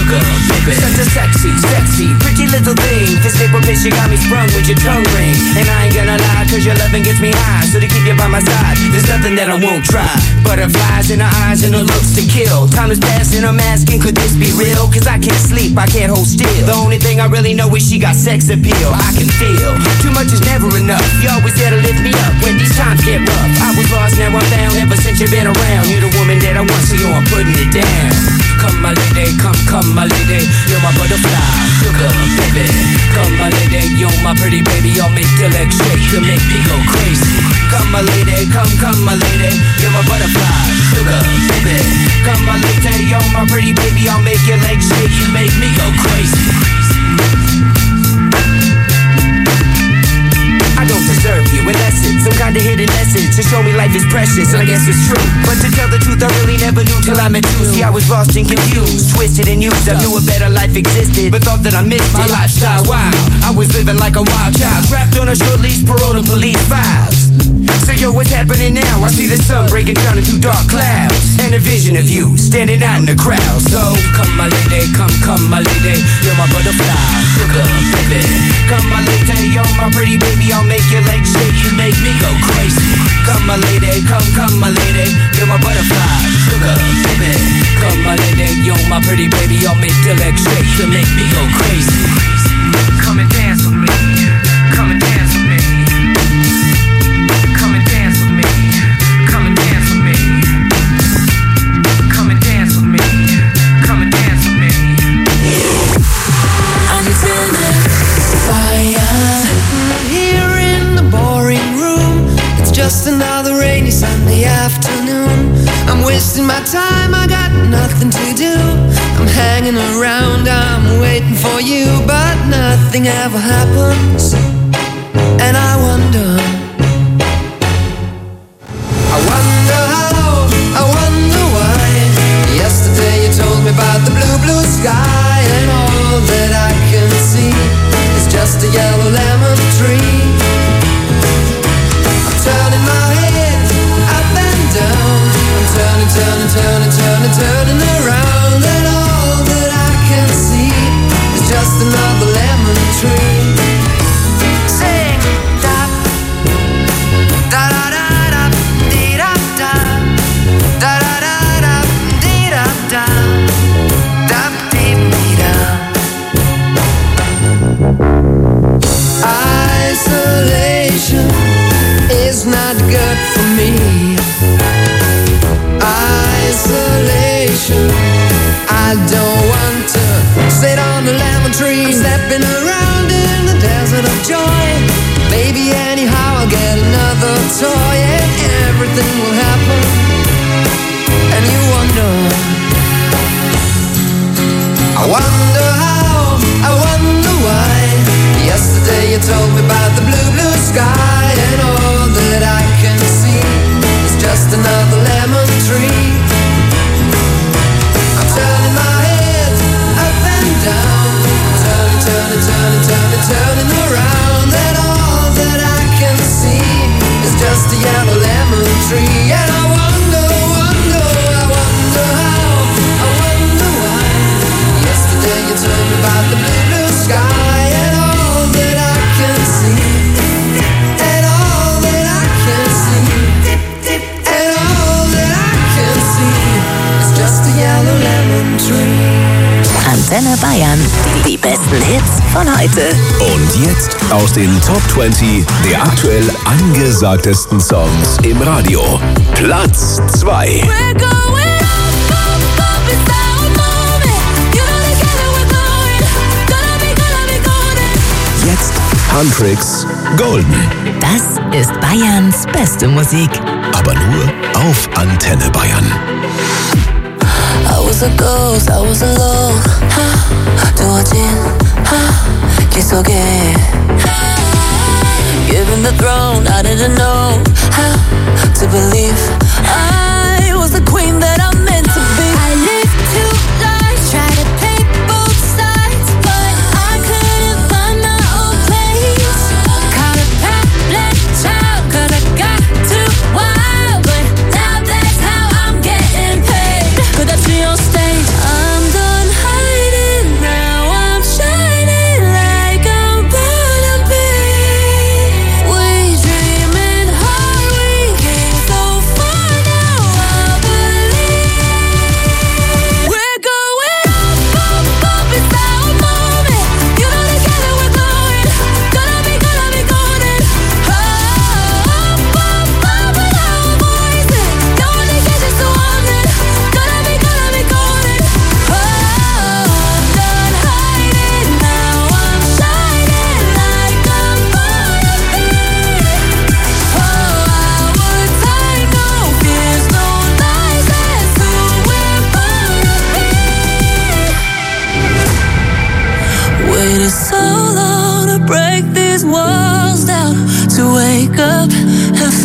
sugar, baby. Such a sexy, sexy, pretty little thing. This paper bitch, you got me sprung with your tongue ring. And I ain't gonna lie, cause your loving gets me high. So to keep you by my side, there's nothing that I won't try. Butterflies in her eyes and her looks to kill. Time is passing, I'm asking, could this be real? Cause I can't sleep, I can't hold still. The only thing I really know is she got sex appeal. I can feel, too much is never enough. You always there to lift me up when these times get rough. I was lost, now I'm found, ever since you've been around. You're the woman that I want, so yo, I'm putting it down. Come my lady, come, come my lady. You're my butterfly, sugar, baby. Come my lady, you're my pretty baby. I'll make your legs shake, you make me go crazy. Come my lady, come, come my lady. You're my butterfly, sugar, baby. Come my lady, you're my pretty baby. I'll make your legs shake, you make me go crazy. I don't deserve you unless it's some kind of hidden message to show me life is precious, and I guess it's true. But to tell the truth, I really never knew till I met you. See, I was lost and confused, twisted and used. I knew a better life existed, but thought that I missed my lifestyle. Wow, I was living like a wild child, trapped on a short leash, parole to police files. So yo, what's happening now? I see the sun breaking down into dark clouds, and a vision of you standing out in the crowd. So come my lady, come, come my lady. You're my butterfly, sugar, baby. Come my lady, you're my pretty baby. I'll make your legs shake, you make me go crazy. Come my lady, come, come my lady. You're my butterfly, sugar, baby. Come my lady, you're my pretty baby. I'll make your legs shake, you make me go crazy. Come and dance with me. Come and dance with me. Come and dance with me. Come and dance with me. Come and dance with me. Come and dance with me. Antenna Fire. Here in the boring room, it's just another rainy Sunday afternoon. I'm wasting my time, I got nothing to do. I'm hanging around, I'm waiting for you, but nothing ever happens. And I wonder, I wonder how, I wonder why. Yesterday you told me about the blue, blue sky, and all that I can see is just a yellow lemon tree. I'm turning my head up and down, I'm turning, turning, turning, turning, turning around, and all that I can see is just another lemon tree. Sing da da da da da dee da da da da da da dee da da da dee dee da. Isolation is not good for me. Isolation, I don't want to sit on the lemon tree. I'm stepping around in the desert of joy. Maybe anyhow I'll get another toy, and everything will happen. And you wonder, I wonder how, I wonder why. Yesterday you told me about the blue, blue sky, and all that I can see is just another lemon tree. I'm turning my head up and down, I'm turning, turning, turning, turning, turning around, and all that I can see is just a yellow lemon tree. And I wonder, wonder, I wonder how, I wonder why. Yesterday you told me about the blue, blue sky, and all that I can see, and all that I can see, and all that I can see is just a yellow lemon tree. Antenne Bayern, die besten Hits von heute. Und jetzt aus den Top zwanzig der aktuell angesagtesten Songs im Radio. Platz zwei. Jetzt Huntrix Golden. Das ist Bayerns beste Musik. Aber nur auf Antenne Bayern. I was a ghost, I was alone. 두어진 길 속에 Given the throne, I didn't know how to believe I was the queen that I'm meant to be. I lived two lives, tried to paint both sides, but I couldn't find my own place. Caught a pet child, cause I got too wild, but now that's how I'm getting paid. Could I see on stage? I'm done hiding.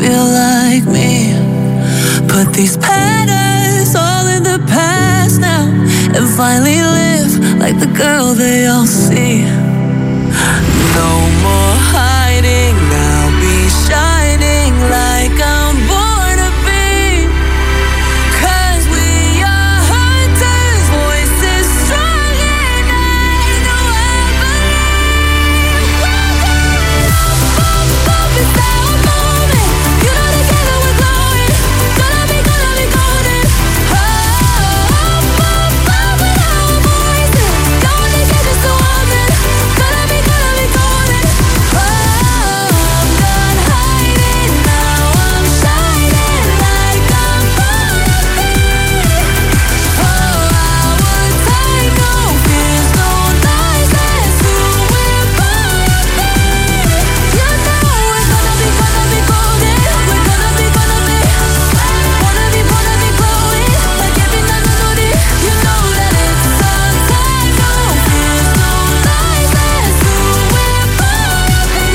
feel like me. Put these patterns all in the past now and finally live like the girl they all see. No more hiding, now be shining like I'm born to be. 'Cause we are hunters, voices strong and I know I believe. Up, up, up, it's our moment. You know together we're glowing. Gonna be, gonna be golden. Up, up, up, with our voices. Don't think it's just a woman. Gonna be, gonna be golden. Oh, I'm done hiding now. I'm shining like I'm born to be. Oh, our time, no fears, no lies. That's who we're born to be. You know we're gonna be, gonna be golden. We're gonna be, gonna be. Wanna be, wanna be glowing like every night melody. You know that it's our time, no fears, no lies. That's who we're born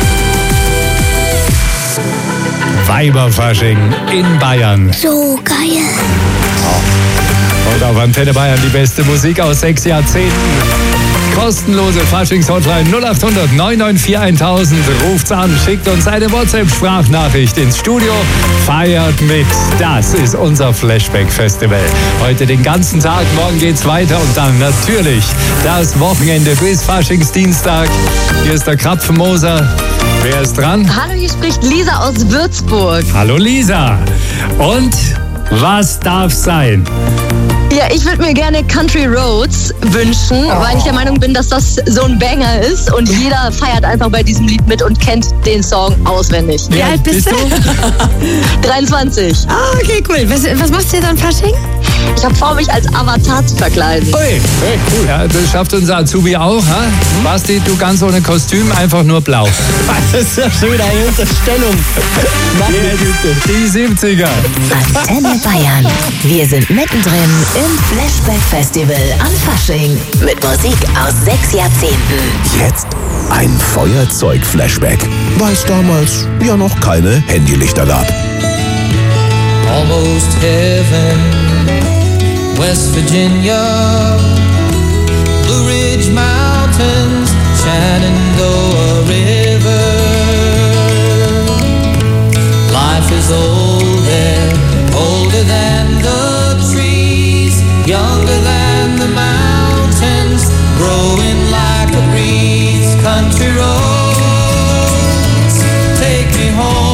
to be. Weiberfasching in Bayern. So geil. Und auf Antenne Bayern die beste Musik aus sechs Jahrzehnten. Kostenlose Faschings-Hotline null acht hundert neun neun vier tausend. Ruft's an, schickt uns eine WhatsApp-Sprachnachricht ins Studio. Feiert mit. Das ist unser Flashback-Festival. Heute den ganzen Tag, morgen geht's weiter und dann natürlich das Wochenende bis Faschingsdienstag. Hier ist der Krapfenmoser. Wer ist dran? Hallo, hier spricht Lisa aus Würzburg. Hallo Lisa. Und was darf sein? Ja, ich würde mir gerne Country Roads wünschen, Oh. weil ich der Meinung bin, dass das so ein Banger ist und jeder feiert einfach bei diesem Lied mit und kennt den Song auswendig. Wie alt bist du? dreiundzwanzig. Ah, okay, cool. Was, was machst du jetzt am Fasching? Ich habe vor, mich als Avatar zu verkleiden. Ui, hey, cool. Ja, das schafft unser Azubi auch. Ha? Basti, du ganz ohne Kostüm, einfach nur blau. Das ist ja schon wieder eine Unterstellung. Meine Güte. Die siebziger. Antenne Bayern. Wir sind mittendrin im Flashback-Festival an Fasching mit Musik aus sechs Jahrzehnten. Jetzt ein Feuerzeug-Flashback, weil es damals ja noch keine Handylichter gab. Almost heaven, West Virginia, Blue Ridge Mountains, Shenandoah River. Life is old there, older than the trees, younger than the mountains, growing like a breeze. Country roads, take me home.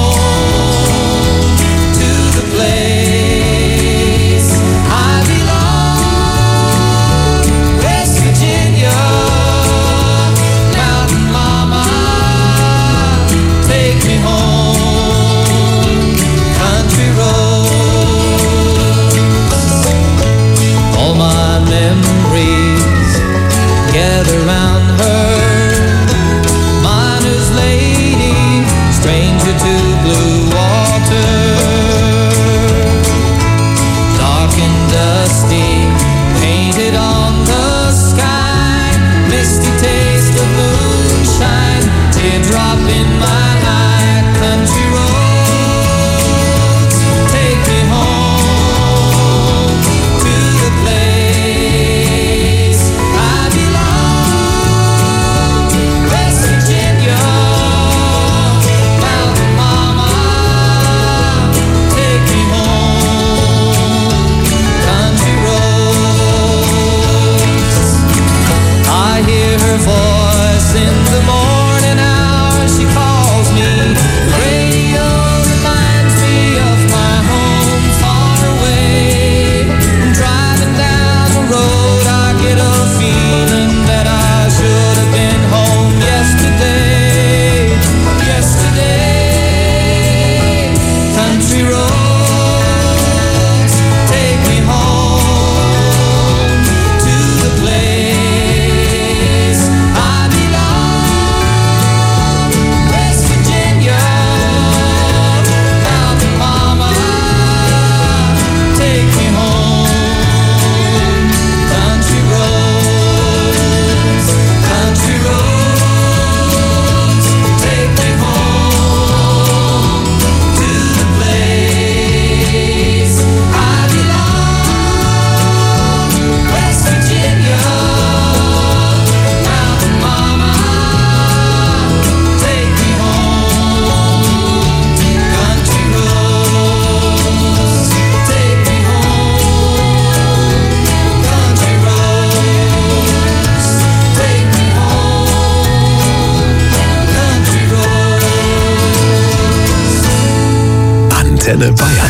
Antenne Bayern.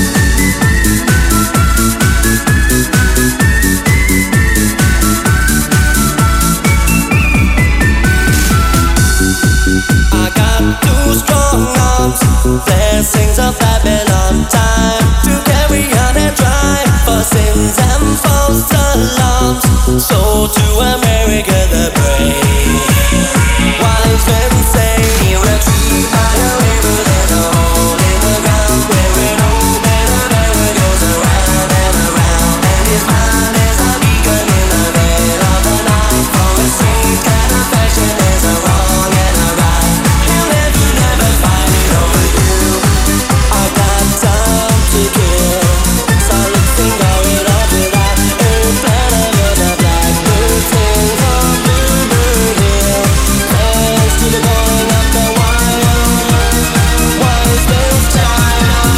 Blessings of Babylon, time to carry on and drive for sins and false alarms. So to America the brave, wise men say, near a tree by a river, there's a hole in the ground where an old man of error goes around and around, and his mind is a beacon in the veil of the night. For a strange kind of fashion, there's a wrong and a right. He'll never, never find it over you. I got time to kill, so let's sing all it up without a plan of a black bird sings on Bluebird Hill. Thanks to the going up the wire, wise man's child.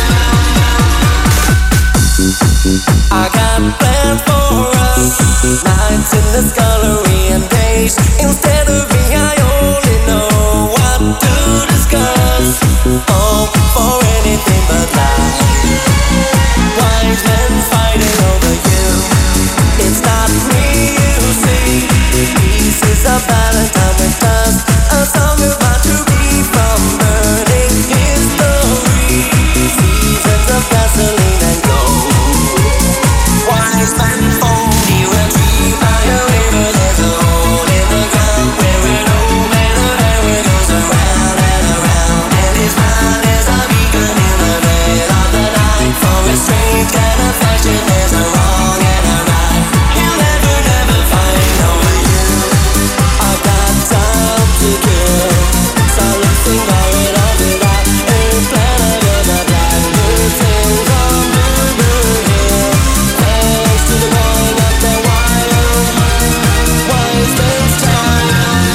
I got plans for us, nights in the scullery and days instead of me. I only know what to discuss. Oh, for anything but life. Wise men fighting over you. It's not me, you see. Pieces of Valentine with dust. A song about to be from burning history. Seasons of gasoline and gold. Wise men fall near a tree by a river. There's a hole in the ground where an old man of error goes around and around, and his mind is a beacon in the veil of the night. For a strange kind of fashion, there's a wrong and a right. He'll never, never find over you. I got time to kill, so let's sing all it up without a plan of a black bird sings on Bluebird Hill. Thanks to the going up the wire, wise man's child.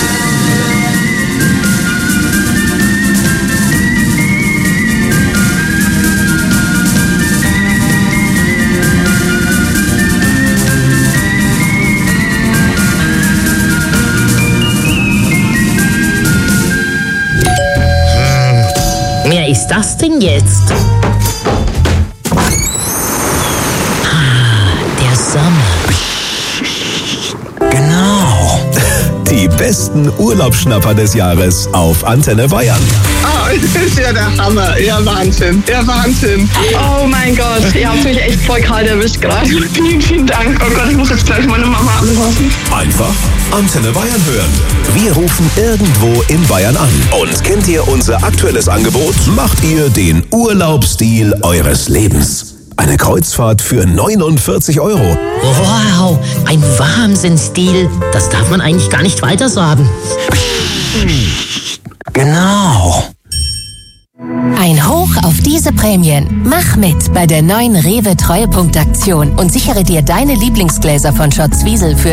Wer ist das denn jetzt? Ah, der Sommer. Genau. Die besten Urlaubsschnapper des Jahres auf Antenne Bayern. Oh, das ist ja der Hammer. Ja, Wahnsinn. Ja, Wahnsinn. Oh mein Gott, ihr habt mich echt voll kalt erwischt gerade. Vielen, vielen Dank. Oh Gott, ich muss jetzt gleich meine Mama anrufen. Einfach Antenne Bayern hören. Wir rufen irgendwo in Bayern an. Und kennt ihr unser aktuelles Angebot? Macht ihr den Urlaubsstil eures Lebens. Eine Kreuzfahrt für neunundvierzig Euro. Wow, ein Wahnsinnsstil. Das darf man eigentlich gar nicht weiter sagen. Genau. Ein Hoch auf diese Prämien. Mach mit bei der neuen Rewe Treuepunkt-Aktion und sichere dir deine Lieblingsgläser von Schott Zwiesel für